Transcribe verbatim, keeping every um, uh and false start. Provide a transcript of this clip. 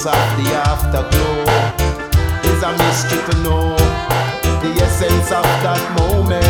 cause of the afterglow. Is a mystery to know the essence of that moment.